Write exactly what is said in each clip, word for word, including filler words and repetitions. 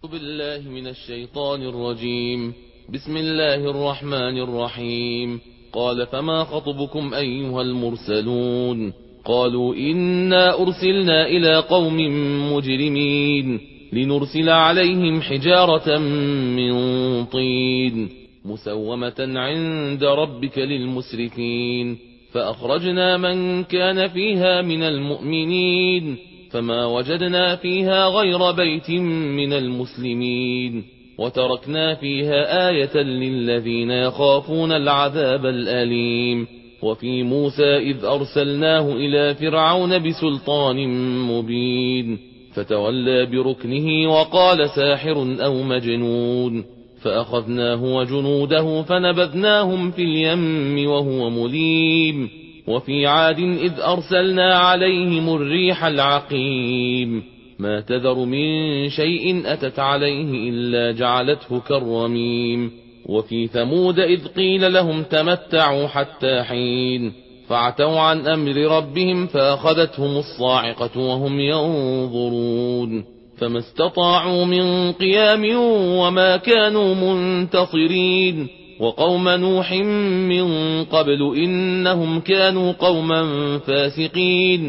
بالله من الشيطان الرجيم. بسم الله الرحمن الرحيم. قال فما خطبكم أيها المرسلون؟ قالوا إنا أرسلنا إلى قوم مجرمين لنرسل عليهم حجارة من طين مسومة عند ربك للمسرفين، فأخرجنا من كان فيها من المؤمنين فما وجدنا فيها غير بيت من المسلمين، وتركنا فيها آية للذين يخافون العذاب الأليم. وفي موسى إذ أرسلناه إلى فرعون بسلطان مبين فتولى بركنه وقال ساحر أو مجنون، فأخذناه وجنوده فنبذناهم في اليم وهو مليم. وفي عاد إذ أرسلنا عليهم الريح العقيم ما تذر من شيء أتت عليه إلا جعلته كالرميم. وفي ثمود إذ قيل لهم تمتعوا حتى حين فعتوا عن أمر ربهم فأخذتهم الصاعقة وهم ينظرون، فما استطاعوا من قيام وما كانوا منتصرين. وقوم نوح من قبل إنهم كانوا قوما فاسقين.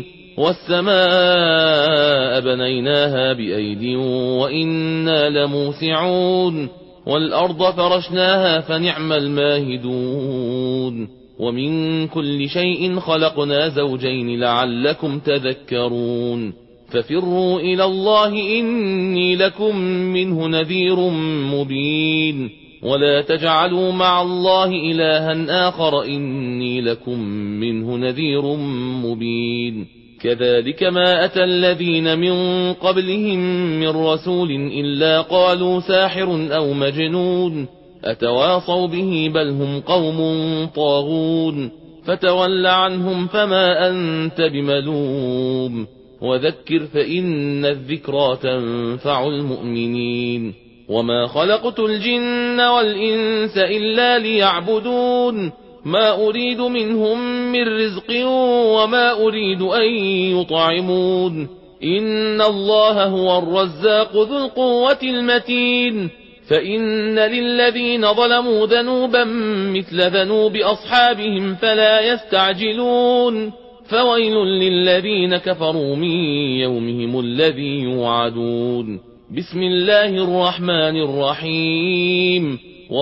والسماء بنيناها بأيد وإنا لموسعون، والأرض فرشناها فنعم الماهدون. ومن كل شيء خلقنا زوجين لعلكم تذكرون. ففروا إلى الله إني لكم منه نذير مبين، ولا تجعلوا مع الله إلها آخر إني لكم منه نذير مبين. كذلك ما أتى الذين من قبلهم من رسول إلا قالوا ساحر أو مجنون أتواصوا به بل هم قوم طاغون. فتول عنهم فما أنت بملوم، وذكر فإن الذكرى تنفع المؤمنين. وما خلقت الجن والإنس إلا ليعبدون، ما أريد منهم من رزق وما أريد أن يطعمون، إن الله هو الرزاق ذو القوة المتين. فإن للذين ظلموا ذنوبا مثل ذنوب أصحابهم فلا يستعجلون، فويل للذين كفروا من يومهم الذي يوعدون. بسم الله الرحمن الرحيم.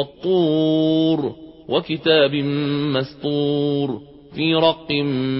والطور وكتاب مسطور في رق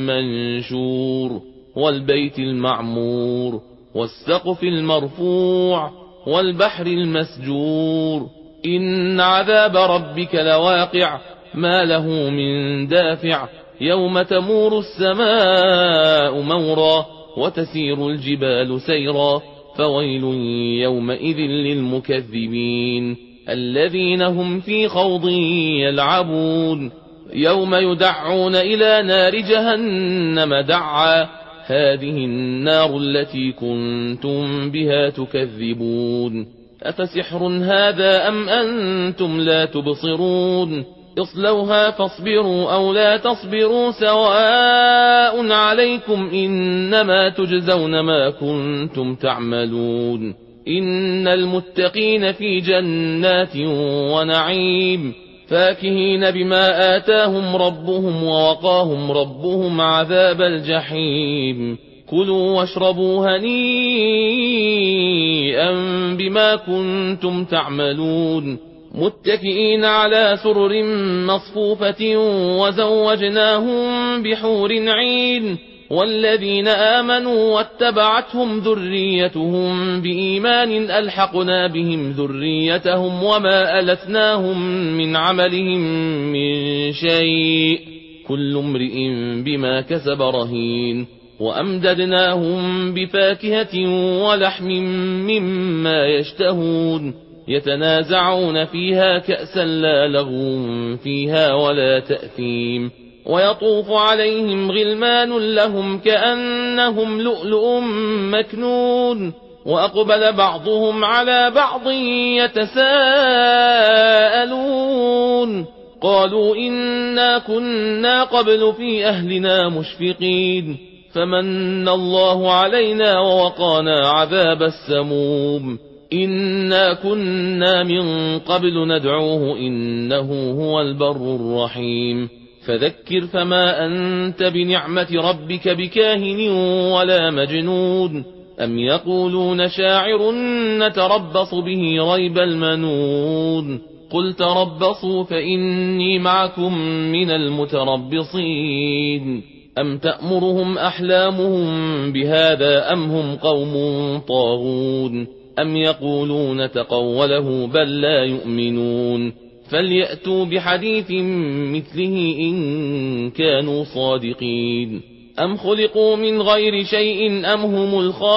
منشور، والبيت المعمور والسقف المرفوع والبحر المسجور. إن عذاب ربك لواقع ما له من دافع، يوم تمور السماء مورا وتسير الجبال سيرا. فويل يومئذ للمكذبين الذين هم في خوض يلعبون. يوم يدعون إلى نار جهنم دعا، هذه النار التي كنتم بها تكذبون. أفسحر هذا أم أنتم لا تبصرون؟ اصلوها فاصبروا أو لا تصبروا سواء عليكم إنما تجزون ما كنتم تعملون. إن المتقين في جنات ونعيم فاكهين بما آتاهم ربهم ووقاهم ربهم عذاب الجحيم. كلوا واشربوا هنيئا بما كنتم تعملون، متكئين على سرر مصفوفة وزوجناهم بحور عين. والذين آمنوا واتبعتهم ذريتهم بإيمان ألحقنا بهم ذريتهم وما ألتناهم من عملهم من شيء، كل امرئ بما كسب رهين. وأمددناهم بفاكهة ولحم مما يشتهون، يتنازعون فيها كأسا لا لغو فيها ولا تأثيم. ويطوف عليهم غلمان لهم كأنهم لؤلؤ مكنون. وأقبل بعضهم على بعض يتساءلون قالوا إنا كنا قبل في أهلنا مشفقين فمن الله علينا ووقانا عذاب السموم إنا كنا من قبل ندعوه إنه هو البر الرحيم فذكر فما أنت بنعمة ربك بكاهن ولا مجنون أم يقولون شاعر نتربص به ريب المنون قل تربصوا فإني معكم من المتربصين أم تأمرهم أحلامهم بهذا أم هم قوم طاغون أم يقولون تقوله بل لا يؤمنون فليأتوا بحديث مثله إن كانوا صادقين أم خلقوا من غير شيء أم هم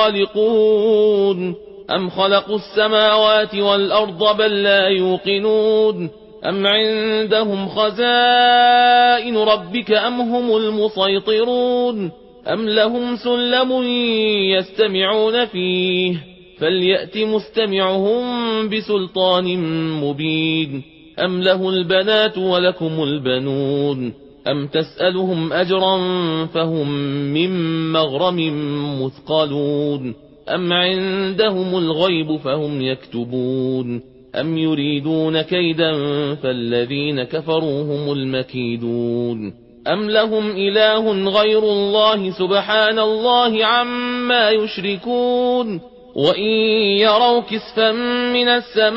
الخالقون أم خلقوا السماوات والأرض بل لا يوقنون أم عندهم خزائن ربك أم هم المسيطرون أم لهم سلم يستمعون فيه فليأت مستمعهم بسلطان مبين أم له البنات ولكم البنون أم تسألهم أجرا فهم من مغرم مثقلون أم عندهم الغيب فهم يكتبون أم يريدون كيدا فالذين كفروا هم المكيدون أم لهم إله غير الله سبحان الله عما يشركون وإن يروا كسفا من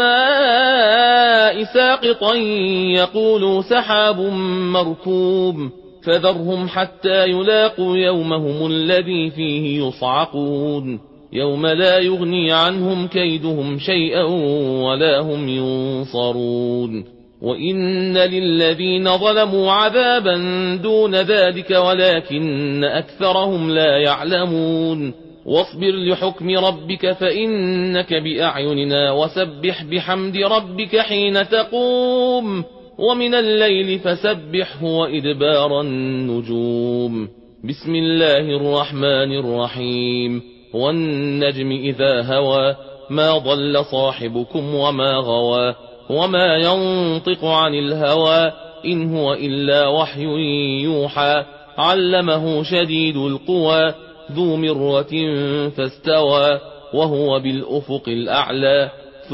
السماء ساقطا يقولوا سحاب مركوب فذرهم حتى يلاقوا يومهم الذي فيه يصعقون يوم لا يغني عنهم كيدهم شيئا ولا هم ينصرون وإن للذين ظلموا عذابا دون ذلك ولكن أكثرهم لا يعلمون واصبر لحكم ربك فإنك بأعيننا وسبح بحمد ربك حين تقوم ومن الليل فسبحه وإدبار النجوم بسم الله الرحمن الرحيم والنجم إذا هوى ما ضل صاحبكم وما غوى وما ينطق عن الهوى إن هو إلا وحي يوحى علمه شديد القوى ذو مرة فاستوى وهو بالأفق الأعلى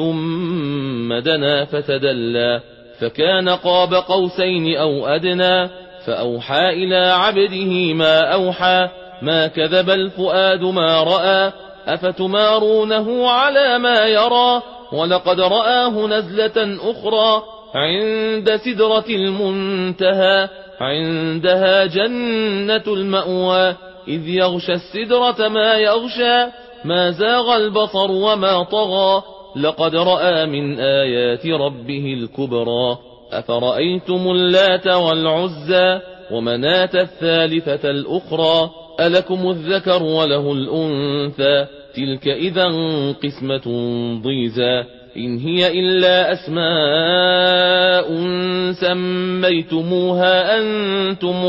ثم دنا فتدلى فكان قاب قوسين أو أدنى فأوحى إلى عبده ما أوحى ما كذب الفؤاد ما رأى أفتمارونه على ما يرى ولقد رآه نزلة أخرى عند سدرة المنتهى عندها جنة المأوى إذ يغشى السدرة ما يغشى ما زاغ البصر وما طغى لقد رأى من آيات ربه الكبرى أفرأيتم اللات والعزى ومناة الثالثة الأخرى ألكم الذكر وله الأنثى تلك إذا قسمة ضيزى إن هي إلا أسماء سميتموها أنتم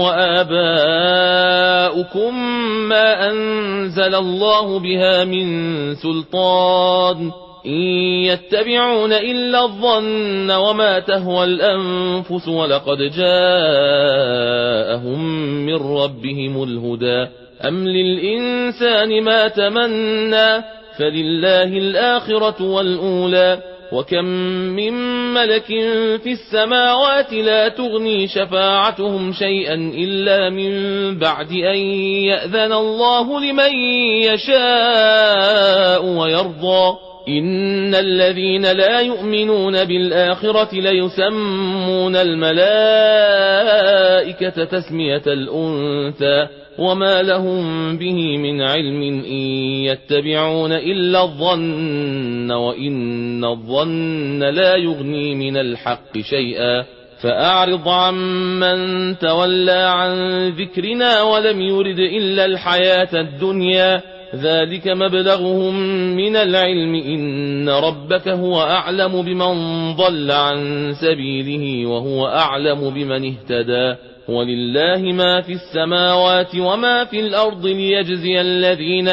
وآباؤكم ما أنزل الله بها من سلطان إن يتبعون إلا الظن وما تهوى الأنفس ولقد جاءهم من ربهم الهدى أم للإنسان ما تمنى فلله الآخرة والأولى وكم من ملك في السماوات لا تغني شفاعتهم شيئا إلا من بعد أن يأذن الله لمن يشاء ويرضى إن الذين لا يؤمنون بالآخرة ليسمون الملائكة تسمية الأنثى وما لهم به من علم إن يتبعون إلا الظن وإن الظن لا يغني من الحق شيئا فأعرض عمن تولى عن ذكرنا ولم يرد إلا الحياة الدنيا ذلك مبلغهم من العلم إن ربك هو أعلم بمن ضل عن سبيله وهو أعلم بمن اهتدى ولله ما في السماوات وما في الأرض ليجزي الذين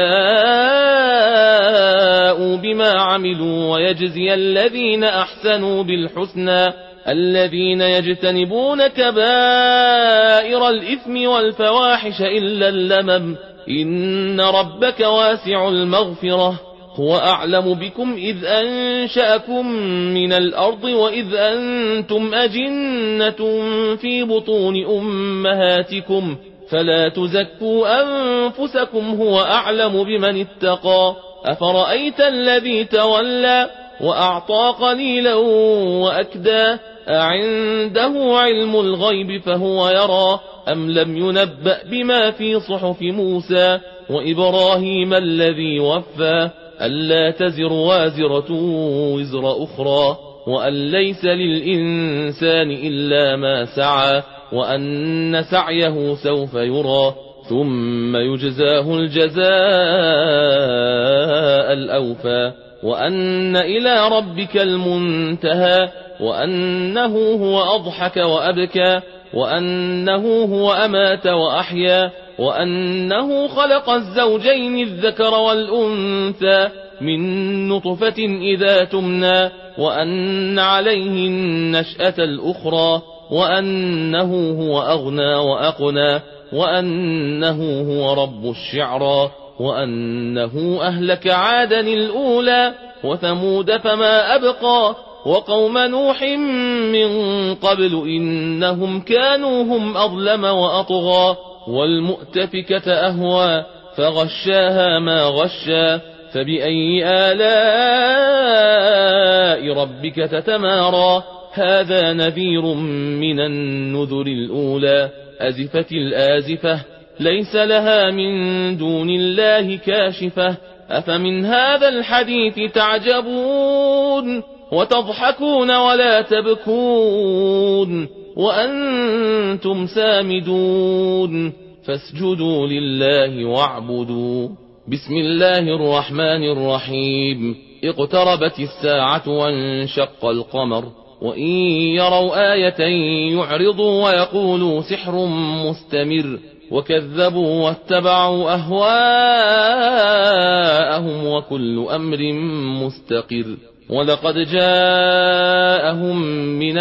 أساءوا بما عملوا ويجزي الذين أحسنوا بالحسنى الذين يجتنبون كبائر الإثم والفواحش إلا اللمم إن ربك واسع المغفرة هو أعلم بكم إذ أنشأكم من الأرض وإذ أنتم أجنة في بطون أمهاتكم فلا تزكوا أنفسكم هو أعلم بمن اتقى أفرأيت الذي تولى وأعطى قليلا وأكدى أعنده علم الغيب فهو يرى أم لم ينبأ بما في صحف موسى وإبراهيم الذي وفى ألا تزر وازرة وزر أخرى وأن ليس للإنسان إلا ما سعى وأن سعيه سوف يرى ثم يجزاه الجزاء الأوفى وأن إلى ربك المنتهى وأنه هو أضحك وأبكى وأنه هو أمات وأحيا وأنه خلق الزوجين الذكر والأنثى من نطفة إذا تمنى وأن عليه النشأة الأخرى وأنه هو أغنى وأقنى وأنه هو رب الشعرى وأنه أهلك عادا الأولى وثمود فما أبقى وقوم نوح من قبل إنهم كانوا هم أظلم وأطغى والمؤتفكة أهوى فغشاها ما غشا فبأي آلاء ربك تتمارى هذا نذير من النذر الأولى أزفت الآزفة ليس لها من دون الله كاشفة أفمن هذا الحديث تعجبون وتضحكون ولا تبكون وأنتم سامدون فاسجدوا لله واعبدوا بسم الله الرحمن الرحيم اقتربت الساعة وانشق القمر وإن يروا آية يعرضوا ويقولوا سحر مستمر وكذبوا واتبعوا أهواءهم وكل أمر مستقر ولقد جاءهم من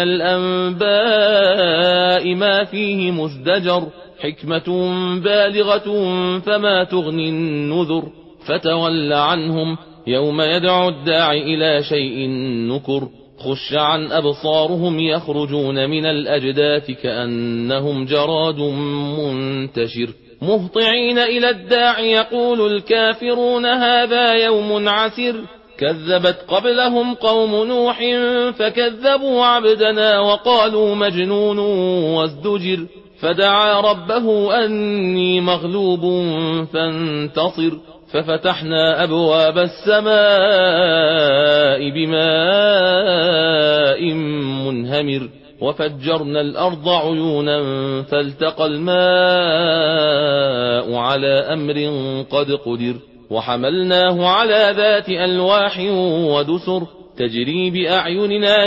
الأنباء ما فيه مزدجر حكمة بالغة فما تغني النذر فتول عنهم يوم يدعو الداعي إلى شيء نكر خش عن أبصارهم يخرجون من الأجداث كأنهم جراد منتشر مهطعين إلى الداعي يقول الكافرون هذا يوم عسر كذبت قبلهم قوم نوح فكذبوا عبدنا وقالوا مجنون وازدجر فدعا ربه أني مغلوب فانتصر ففتحنا أبواب السماء بماء منهمر وفجرنا الأرض عيونا فالتقى الماء على أمر قد قدر وحملناه على ذات ألواح ودسر تجري بأعيننا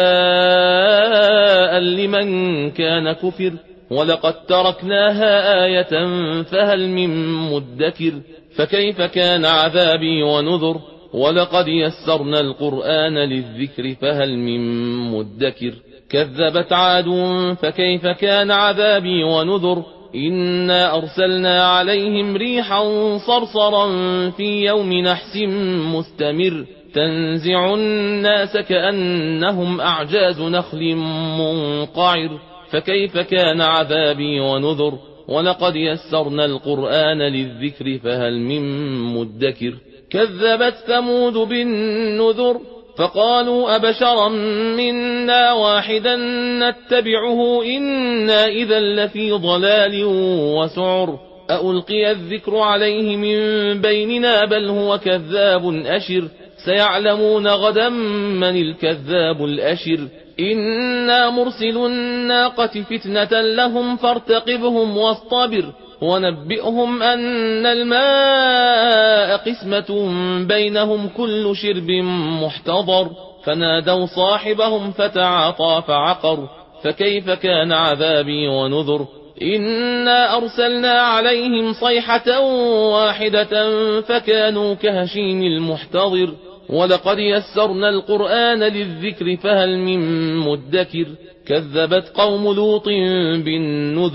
جزاء لمن كان كفر ولقد تركناها آية فهل من مدكر فكيف كان عذابي ونذر ولقد يسرنا القرآن للذكر فهل من مدكر كذبت عاد فكيف كان عذابي ونذر إنا أرسلنا عليهم ريحا صرصرا في يوم نحس مستمر تنزع الناس كأنهم أعجاز نخل منقعر فكيف كان عذابي ونذر ولقد يسرنا القرآن للذكر فهل من مدكر كذبت ثمود بالنذر فقالوا أبشرا منا واحدا نتبعه إنا إذا لفي ضلال وسعر أألقي الذكر عليه من بيننا بل هو كذاب أشر سيعلمون غدا من الكذاب الأشر إنا مرسل الناقة فتنة لهم فارتقبهم واصطبر ونبئهم أن الماء قسمة بينهم كل شرب محتضر فنادوا صاحبهم فتعاطى فعقر فكيف كان عذابي ونذر إنا أرسلنا عليهم صيحة واحدة فكانوا كهشيم المحتضر ولقد يسرنا القرآن للذكر فهل من مدكر كذبت قوم لوط بالنذر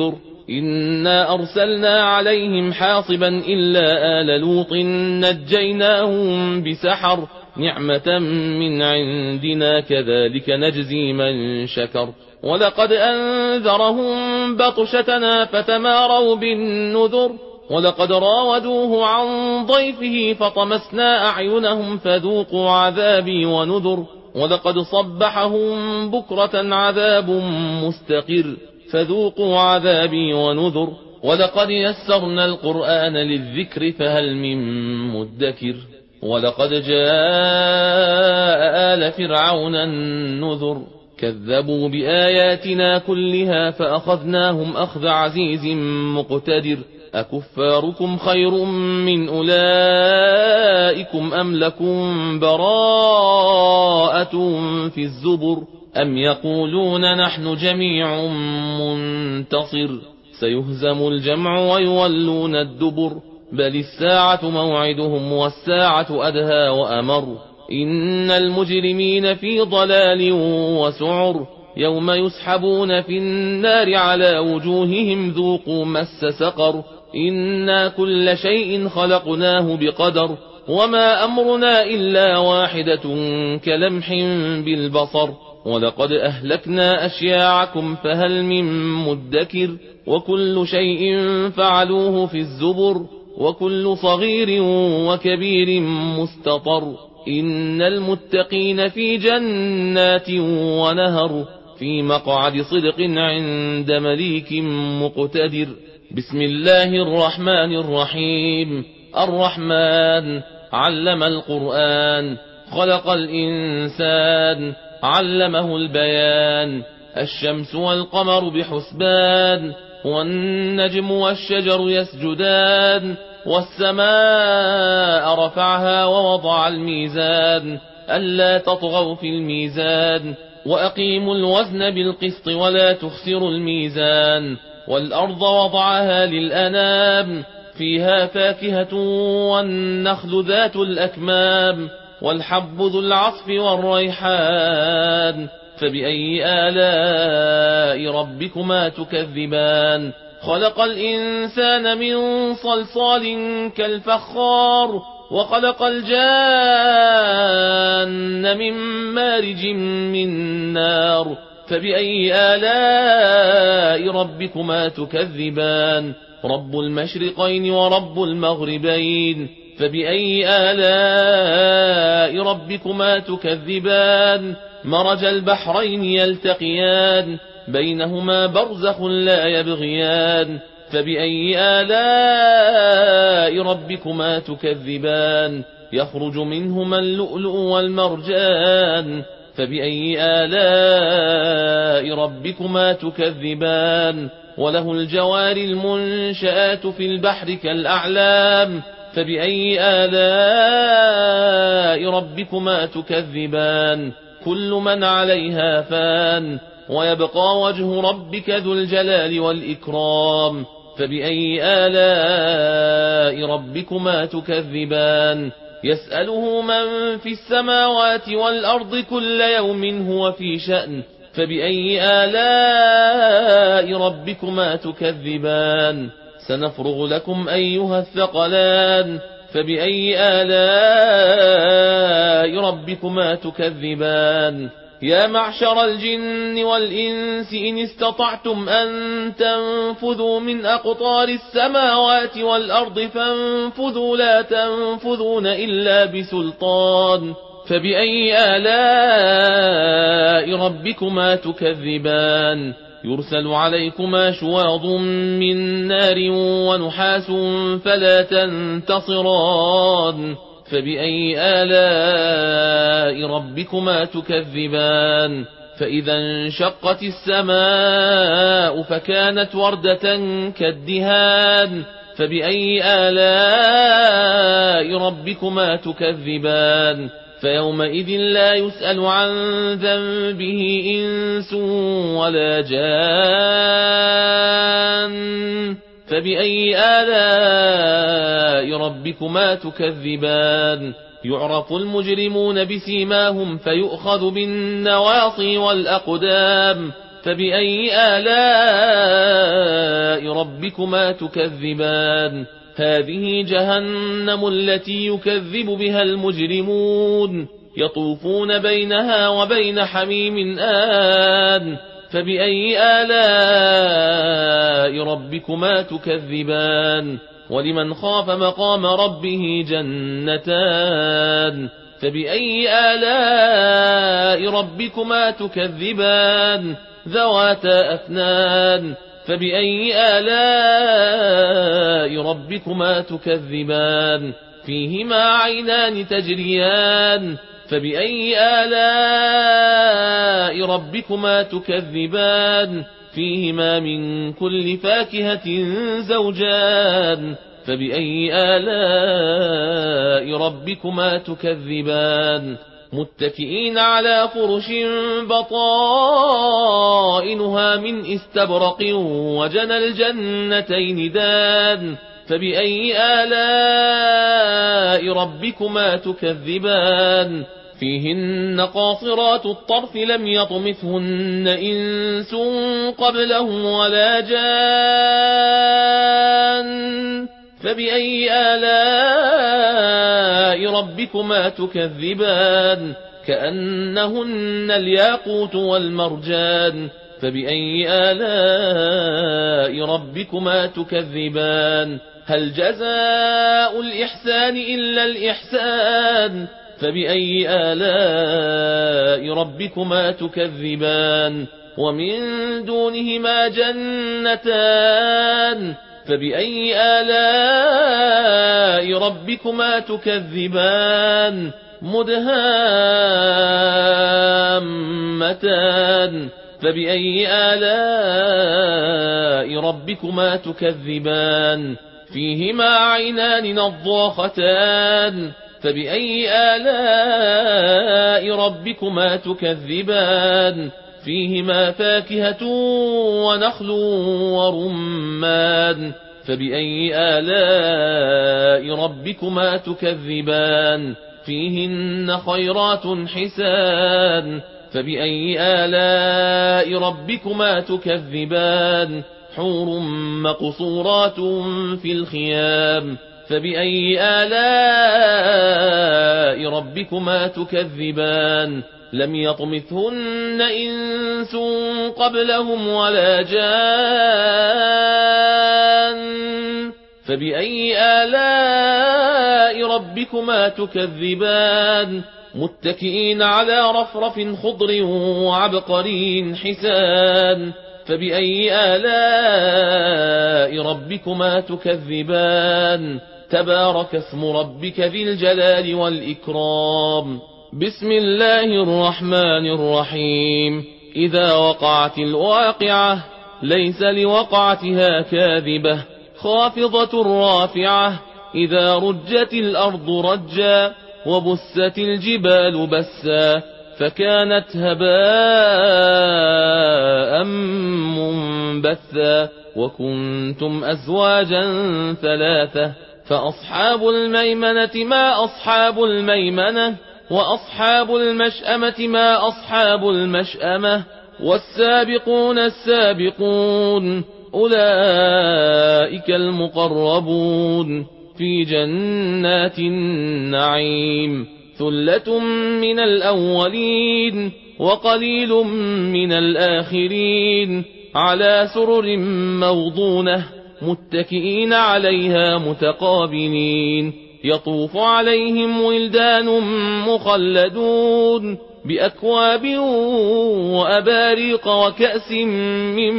إنا أرسلنا عليهم حاصبا إلا آل لوط نجيناهم بسحر نعمة من عندنا كذلك نجزي من شكر ولقد أنذرهم بطشتنا فتماروا بالنذر ولقد راودوه عن ضيفه فطمسنا أعينهم فذوقوا عذابي ونذر ولقد صبحهم بكرة عذاب مستقر فذوقوا عذابي ونذر ولقد يسرنا القرآن للذكر فهل من مدكر ولقد جاء آل فرعون النذر كذبوا بآياتنا كلها فأخذناهم أخذ عزيز مقتدر أكفاركم خير من أولئكم أم لكم براءة في الزبر أم يقولون نحن جميع منتصر سيهزم الجمع ويولون الدبر بل الساعة موعدهم والساعة أدهى وأمر إن المجرمين في ضلال وسعر يوم يسحبون في النار على وجوههم ذوقوا مس سقر إنا كل شيء خلقناه بقدر وما أمرنا إلا واحدة كلمح بالبصر ولقد أهلكنا أشياعكم فهل من مدكر وكل شيء فعلوه في الزبر وكل صغير وكبير مستطر إن المتقين في جنات ونهر في مقعد صدق عند مليك مقتدر بسم الله الرحمن الرحيم الرحمن علم القرآن خلق الإنسان علمه البيان الشمس والقمر بحسبان والنجم والشجر يسجدان والسماء رفعها ووضع الميزان ألا تطغوا في الميزان وأقيموا الوزن بالقسط ولا تخسروا الميزان والأرض وضعها للأنام فيها فاكهة والنخل ذات الأكمام والحب ذو العصف والريحان فبأي آلاء ربكما تكذبان خلق الإنسان من صلصال كالفخار وخلق الجان من مارج من نار فبأي آلاء ربكما تكذبان رب المشرقين ورب المغربين فبأي آلاء ربكما تكذبان مرج البحرين يلتقيان بينهما برزخ لا يبغيان فبأي آلاء ربكما تكذبان يخرج منهما اللؤلؤ والمرجان فبأي آلاء ربكما تكذبان وله الجوار المنشآت في البحر كالأعلام فبأي آلاء ربكما تكذبان كل من عليها فان ويبقى وجه ربك ذو الجلال والإكرام فبأي آلاء ربكما تكذبان يسأله من في السماوات والأرض كل يوم هو في شأن فبأي آلاء ربكما تكذبان سنفرغ لكم أيها الثقلان فبأي آلاء ربكما تكذبان يا معشر الجن والإنس إن استطعتم أن تنفذوا من أقطار السماوات والأرض فانفذوا لا تنفذون إلا بسلطان فبأي آلاء ربكما تكذبان يرسل عليكما شواظ من نار ونحاس فلا تنتصران فبأي آلاء ربكما تكذبان فإذا انشقت السماء فكانت وردة كالدهان فبأي آلاء ربكما تكذبان فيومئذ لا يسأل عن ذنبه إنس ولا جان فبأي آلاء ربكما تكذبان يعرف المجرمون بسيماهم فيؤخذ بالنواصي والأقدام فبأي آلاء ربكما تكذبان هذه جهنم التي يكذب بها المجرمون يطوفون بينها وبين حميم آن فبأي آلاء ربكما تكذبان ولمن خاف مقام ربه جنتان فبأي آلاء ربكما تكذبان ذواتا أفنان فبأي آلاء ربكما تكذبان فيهما عينان تجريان فبأي آلاء ربكما تكذبان فيهما من كل فاكهة زوجان فبأي آلاء ربكما تكذبان متكئين على فرش بطائنها من استبرق وجنى الجنتين دان فبأي آلاء ربكما تكذبان فيهن قاصرات الطرف لم يطمثهن إنس قبلهم ولا جان فبأي آلاء ربكما تكذبان كأنهن الياقوت والمرجان فبأي آلاء ربكما تكذبان هل جزاء الإحسان إلا الإحسان فبأي آلاء ربكما تكذبان ومن دونهما جنتان فبأي آلاء ربكما تكذبان مدهامتان فبأي آلاء ربكما تكذبان فيهما عينان نضاختان فبأي آلاء ربكما تكذبان فيهما فاكهة ونخل ورمان فبأي آلاء ربكما تكذبان فيهن خيرات حسان فبأي آلاء ربكما تكذبان حور مقصورات في الخيام فبأي آلاء ربكما تكذبان لم يطمثهن إنس قبلهم ولا جان فبأي آلاء ربكما تكذبان متكئين على رفرف خضر وعبقري حسان فبأي آلاء ربكما تكذبان تبارك اسم ربك ذي الجلال والإكرام بسم الله الرحمن الرحيم إذا وقعت الواقعة ليس لوقعتها كاذبة خافضة رافعة إذا رجت الأرض رجا وبست الجبال بسا فكانت هباء منبثا وكنتم أزواجا ثلاثة فأصحاب الميمنة ما أصحاب الميمنة وأصحاب المشأمة ما أصحاب المشأمة والسابقون السابقون أولئك المقربون في جنات النعيم ثلة من الأولين وقليل من الآخرين على سرر موضونة متكئين عليها متقابلين يطوف عليهم ولدان مخلدون بأكواب وأباريق وكأس من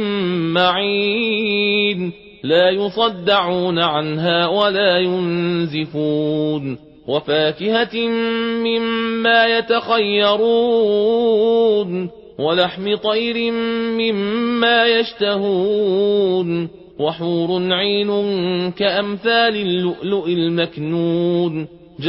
معين لا يصدعون عنها ولا ينزفون وفاكهة مما يتخيرون ولحم طير مما يشتهون وحور عين كأمثال اللؤلؤ المكنون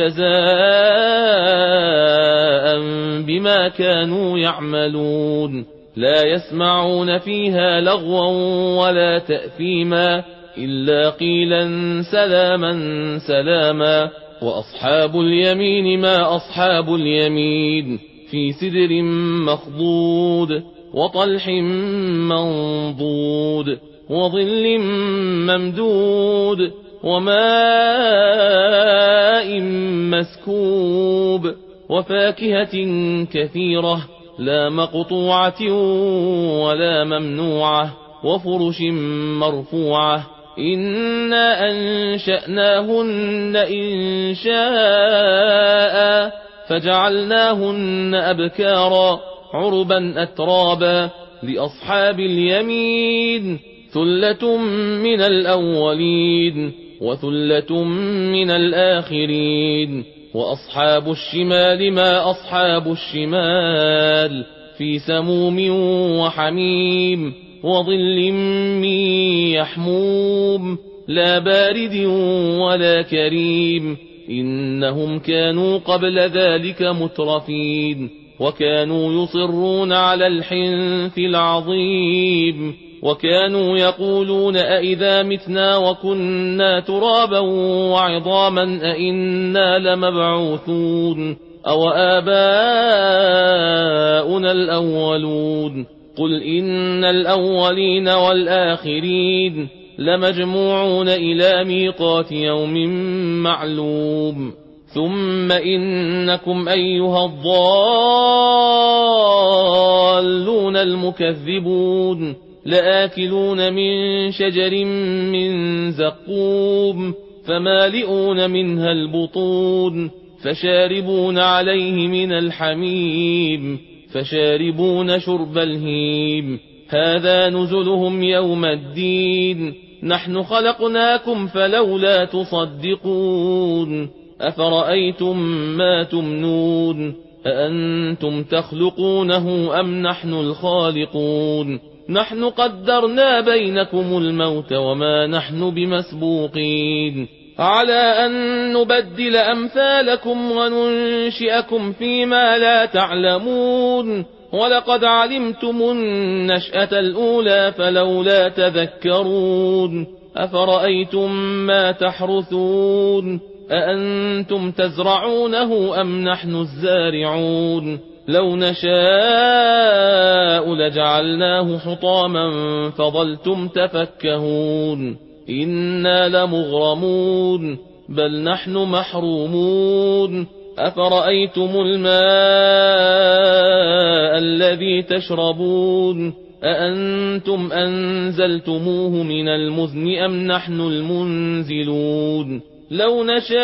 جزاء بما كانوا يعملون لا يسمعون فيها لغوا ولا تأثيما إلا قيلا سلاما سلاما وأصحاب اليمين ما أصحاب اليمين في سدر مخضود وطلح منضود وظل ممدود وماء مسكوب وفاكهة كثيرة لا مقطوعة ولا ممنوعة وفرش مرفوعة إنا أنشأناهن إنشاء فجعلناهن أبكارا عربا أترابا لأصحاب اليمين ثلة من الأولين وثلة من الآخرين وأصحاب الشمال ما أصحاب الشمال في سموم وحميم وظل من يحموم لا بارد ولا كريم إنهم كانوا قبل ذلك مترفين وكانوا يصرون على الحنث العظيم وكانوا يقولون أئذا متنا وكنا ترابا وعظاما أئنا لمبعوثون أو آباؤنا الأولون قل إن الأولين والآخرين لمجموعون إلى ميقات يوم معلوم ثم إنكم أيها الضالون المكذبون لآكلون من شجر من زقوم فمالئون منها البطون فشاربون عليه من الحميم فشاربون شرب الهيم هذا نزلهم يوم الدين نحن خلقناكم فلولا تصدقون أفرأيتم ما تمنون أأنتم تخلقونه أم نحن الخالقون نحن قدرنا بينكم الموت وما نحن بمسبوقين على أن نبدل أمثالكم وننشئكم فيما لا تعلمون ولقد علمتم النشأة الأولى فلولا تذكرون أفرأيتم ما تحرثون أأنتم تزرعونه أم نحن الزارعون لو نشاء لجعلناه حطاما فظلتم تفكهون إنا لمغرمون بل نحن محرومون أفرأيتم الماء الذي تشربون أأنتم أنزلتموه من المزن أم نحن المنزلون لو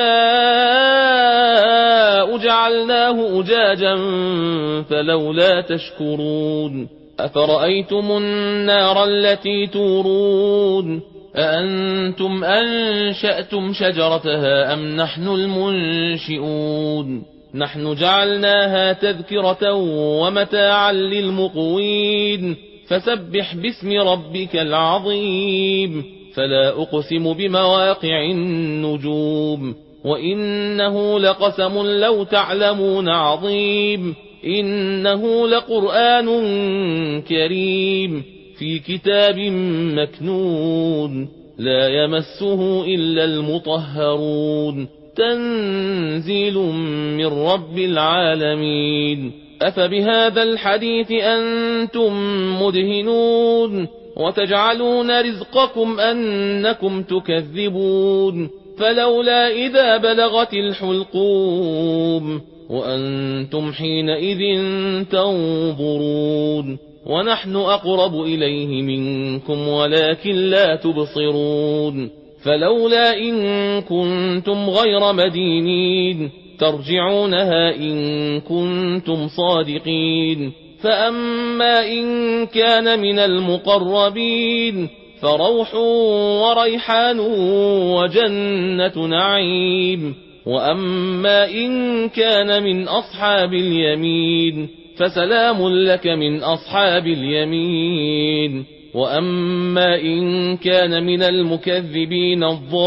نشاء جعلناه أجاجا فلولا تشكرون أفرأيتم النار التي تورون أأنتم أنشأتم شجرتها أم نحن المنشئون نحن جعلناها تذكرة ومتاعا للمقوين فسبح باسم ربك العظيم فلا أقسم بمواقع النجوم وإنه لقسم لو تعلمون عظيم إنه لقرآن كريم في كتاب مكنون لا يمسه إلا المطهرون تنزيل من رب العالمين أفبهذا الحديث أنتم مدهنون وتجعلون رزقكم أنكم تكذبون فلولا إذا بلغت الحلقوم وأنتم حينئذ تنظرون ونحن أقرب إليه منكم ولكن لا تبصرون فلولا إن كنتم غير مدينين ترجعونها إن كنتم صادقين فأما إن كان من المقربين فروح وريحان وجنة نعيم وأما إن كان من أصحاب اليمين فسلام لك من أصحاب اليمين وأما إن كان من المكذبين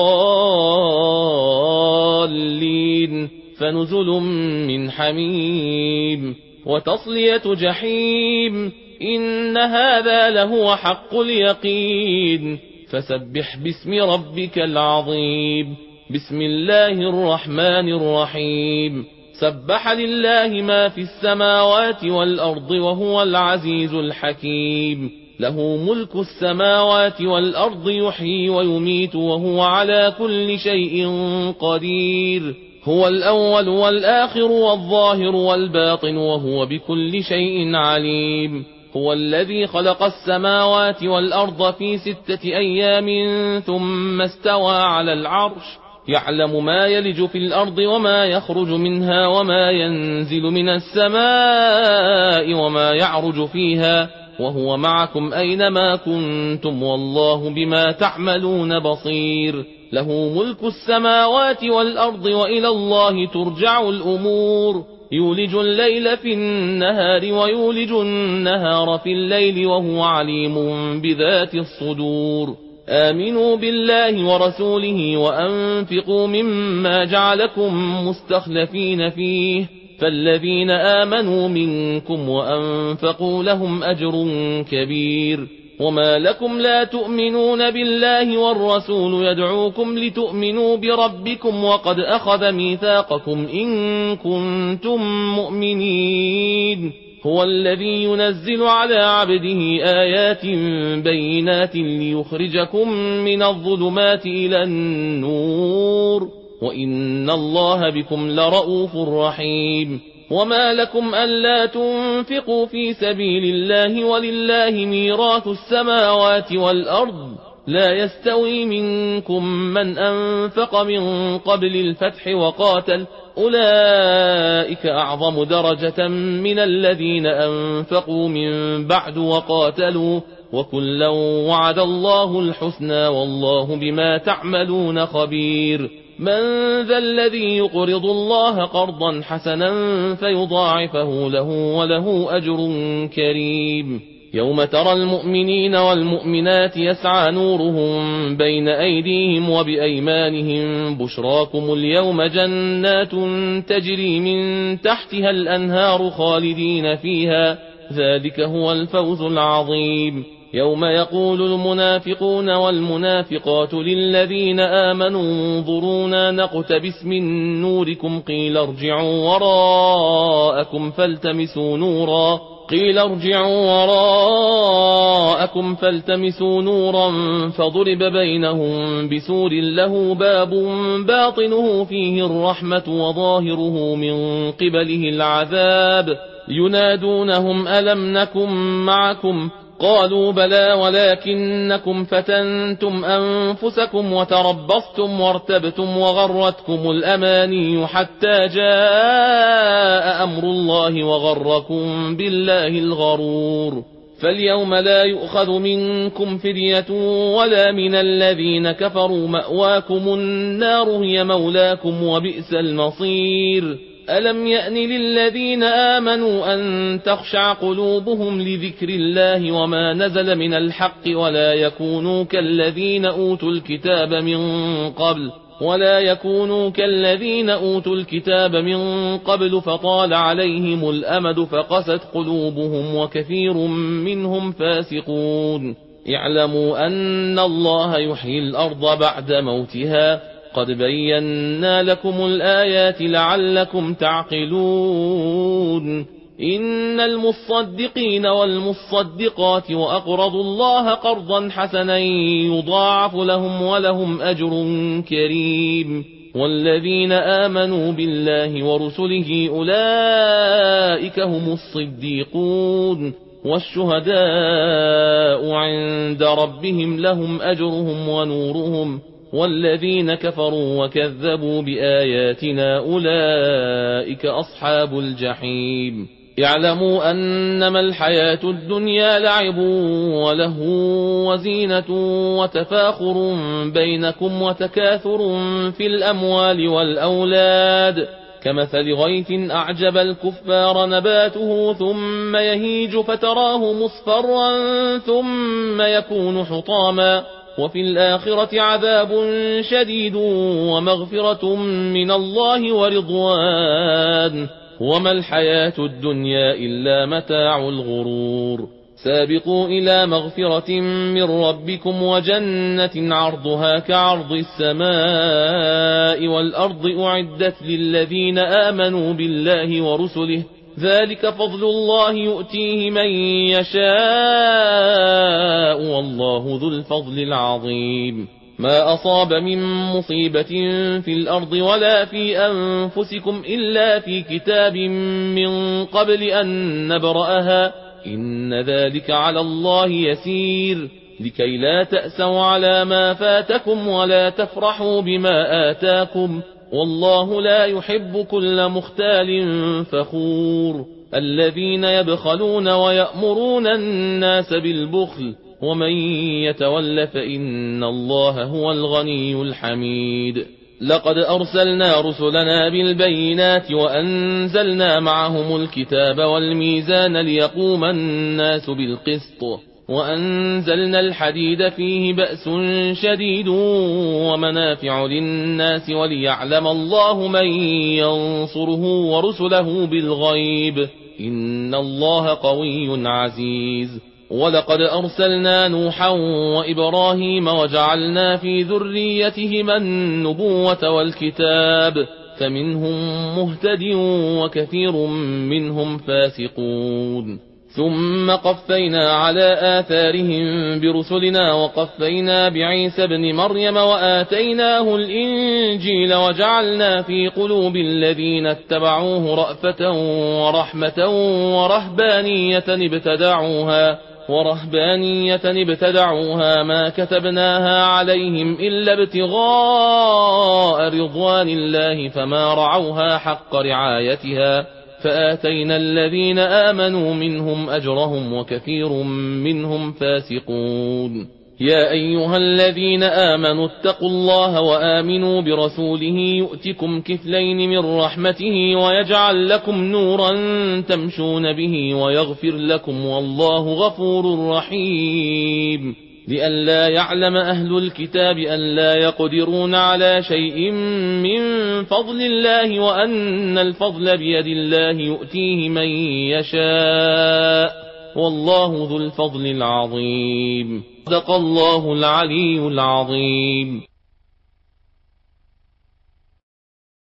الضالين فنزل من حميم وتصلية جحيم إن هذا لهو حق اليقين فسبح باسم ربك العظيم بسم الله الرحمن الرحيم سبح لله ما في السماوات والأرض وهو العزيز الحكيم له ملك السماوات والأرض يحيي ويميت وهو على كل شيء قدير هو الأول والآخر والظاهر والباطن وهو بكل شيء عليم هو الذي خلق السماوات والأرض في ستة أيام ثم استوى على العرش يعلم ما يلج في الأرض وما يخرج منها وما ينزل من السماء وما يعرج فيها وهو معكم أينما كنتم والله بما تعملون بصير له ملك السماوات والأرض وإلى الله ترجع الأمور يولج الليل في النهار ويولج النهار في الليل وهو عليم بذات الصدور آمنوا بالله ورسوله وأنفقوا مما جعلكم مستخلفين فيه فالذين آمنوا منكم وأنفقوا لهم أجر كبير وما لكم لا تؤمنون بالله والرسول يدعوكم لتؤمنوا بربكم وقد أخذ ميثاقكم إن كنتم مؤمنين هو الذي ينزل على عبده آيات بينات ليخرجكم من الظلمات إلى النور وإن الله بكم لرؤوف رحيم وما لكم ألا تنفقوا في سبيل الله ولله ميراث السماوات والأرض لا يستوي منكم من أنفق من قبل الفتح وقاتل أولئك أعظم درجة من الذين أنفقوا من بعد وقاتلوا وكلا وعد الله الحسنى والله بما تعملون خبير من ذا الذي يقرض الله قرضا حسنا فيضاعفه له وله أجر كريم يوم ترى المؤمنين والمؤمنات يسعى نورهم بين أيديهم وبأيمانهم بشراكم اليوم جنات تجري من تحتها الأنهار خالدين فيها ذلك هو الفوز العظيم يوم يقول المنافقون والمنافقات للذين آمنوا انظرونا نقتبس من نوركم قيل ارجعوا وراءكم فالتمسوا نورا قيل ارجعوا وراءكم فالتمسوا نورا فضرب بينهم بسور له باب باطنه فيه الرحمة وظاهره من قبله العذاب ينادونهم ألم نكن معكم قالوا بلى ولكنكم فتنتم أنفسكم وتربصتم وارتبتم وغرتكم الأماني حتى جاء أمر الله وغركم بالله الغرور فاليوم لا يؤخذ منكم فدية ولا من الذين كفروا مأواكم النار هي مولاكم وبئس المصير ألم يأن للذين آمنوا أن تخشع قلوبهم لذكر الله وما نزل من الحق ولا يكونوا كالذين أوتوا الكتاب من قبل ولا يكونوا كالذين أوتوا الكتاب من قبل فطال عليهم الأمد فقست قلوبهم وكثير منهم فاسقون اعلموا أن الله يحيي الأرض بعد موتها قد بينا لكم الآيات لعلكم تعقلون إن المصدقين والمصدقات وأقرضوا الله قرضا حسنا يضاعف لهم ولهم أجر كريم والذين آمنوا بالله ورسله أولئك هم الصديقون والشهداء عند ربهم لهم أجرهم ونورهم والذين كفروا وكذبوا بآياتنا أولئك أصحاب الجحيم اعلموا أنما الحياة الدنيا لعب وله وزينة وتفاخر بينكم وتكاثر في الأموال والأولاد كمثل غيث أعجب الكفار نباته ثم يهيج فتراه مصفرا ثم يكون حطاما وفي الآخرة عذاب شديد ومغفرة من الله ورضوان وما الحياة الدنيا إلا متاع الغرور سابقوا إلى مغفرة من ربكم وجنة عرضها كعرض السماء والأرض أعدت للذين آمنوا بالله ورسله ذلك فضل الله يؤتيه من يشاء والله ذو الفضل العظيم ما أصاب من مصيبة في الأرض ولا في أنفسكم إلا في كتاب من قبل أن نبرأها إن ذلك على الله يسير لكي لا تأسوا على ما فاتكم ولا تفرحوا بما آتاكم والله لا يحب كل مختال فخور الذين يبخلون ويأمرون الناس بالبخل ومن يتول فإن الله هو الغني الحميد لقد أرسلنا رسلنا بالبينات وأنزلنا معهم الكتاب والميزان ليقوم الناس بالقسط وأنزلنا الحديد فيه بأس شديد ومنافع للناس وليعلم الله من ينصره ورسله بالغيب إن الله قوي عزيز ولقد أرسلنا نوحا وإبراهيم وجعلنا في ذريتهما النبوة والكتاب فمنهم مهتد وكثير منهم فاسقون ثم قفينا على آثارهم برسلنا وقفينا بعيسى ابن مريم وآتيناه الإنجيل وجعلنا في قلوب الذين اتبعوه رأفة ورحمة ورهبانية ابتدعوها ورهبانية ابتدعوها ما كتبناها عليهم إلا ابتغاء رضوان الله فما رعوها حق رعايتها فآتينا الذين آمنوا منهم أجرهم وكثير منهم فاسقون يا أيها الذين آمنوا اتقوا الله وآمنوا برسوله يؤتكم كفلين من رحمته ويجعل لكم نورا تمشون به ويغفر لكم والله غفور رحيم لئلا يعلم أهل الكتاب أن لا يقدرون على شيء من فضل الله وأن الفضل بيد الله يؤتيه من يشاء والله ذو الفضل العظيم صدق الله العلي العظيم.